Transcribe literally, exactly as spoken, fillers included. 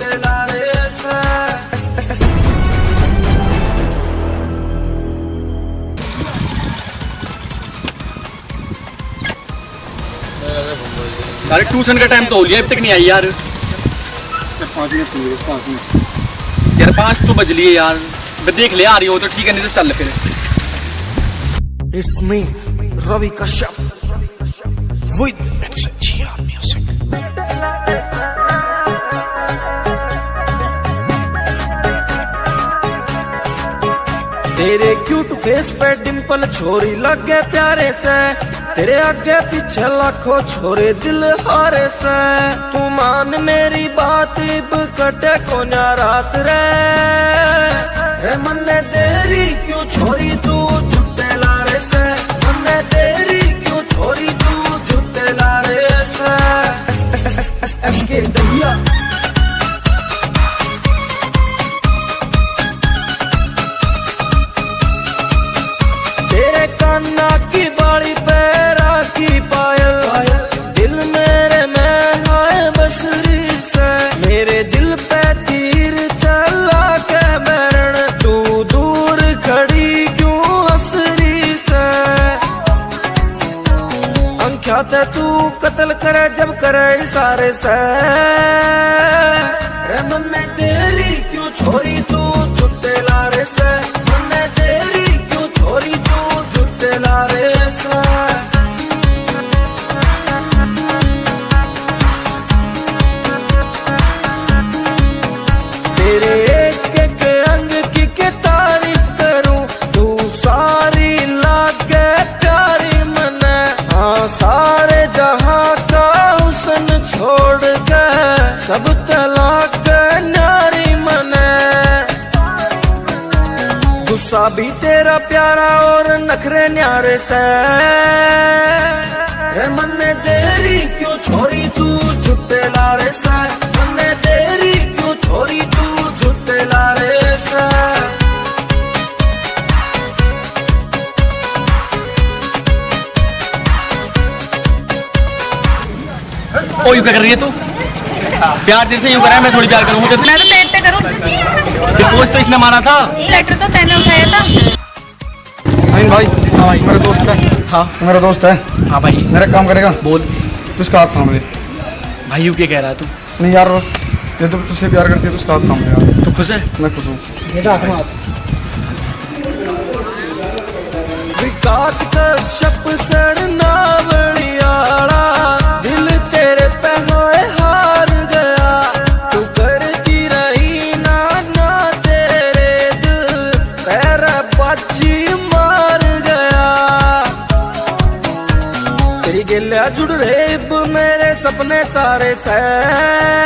झूठे लारे से। अरे ट्यूशन का टाइम तो हो लिया, अभी तक नहीं आई यार। पाँच मिनट पाँच मिनट यार पाँच तो बज लिए यार, देख ले आ रही हो तो ठीक है, नहीं तो चल फिर। It's me, Ravi Kashyap with G R Music। तेरे क्यूट फेस पे डिंपल छोरी लगे प्यारे से, तेरे आगे पीछे लाखों छोरे दिल हारे से। तू मान मेरी बात इब कटे को ना रात रे, रे मन्ने तेरी क्यों छोरी तू झूठे लारे से, मन्ने तेरी क्यों छोरी तू झूठे लारे से। एसके दहिया तेरे कान्ना की बाड़ी पे राखी पायल, दिल मेरे में आए बसरी से। मेरे दिल पे तीर चला के मरण, तू दूर खड़ी क्यों हसरी से। अंख्यात है तू कत्ल करे जब करे इशारे से, रे मन्ने तेरी क्यों छोरी तू झूठे लारे से, मन्ने तेरी क्यों छोरी तू झूठे लारे से। तेरे एक एक अंग की के तारीफ करूं, तू सारी लागे प्यारी मने। हाँ सारे जहां का हुस्न छोड़ के सब तलाक नारी मने। गुस्सा भी तेरा प्यारा और नखरे न्यारे से, रे मन्ने तेरी क्यों छोरी तू झूठे लारे से, मन्ने तेरी क्यों छोरी तू झूठे लारे से। ओ यूं क्या कर रही है तू? प्यार तेरे से यूं करा है, मैं थोड़ी प्यार करूँ तेरे से? मैं तो तेरे से करूँ। प्रपोज तो इसने मारा था। लेटर तो तैने उठाया था। अमीन भाई, हाँ भाई मेरा दोस्त है। हाँ मेरा दोस्त है। हाँ भाई मेरा काम करेगा। बोल तू उसका हाथ थाम ले। भाई यूं क्या कह रहा है तू? नहीं यार बस ये तो तुझसे प्यार करती है तो उसका हाथ थाम ले यार। तू खुश है? मैं खुश हूँ। विकास कश्यप सड़ना बड़ियाला, दिल तेरे पे होए हार गया। तू करती रही ना ना तेरे दिल पैर बाजी मार गया। तेरी गिलिया जुड़ रेब मेरे सपने सारे से,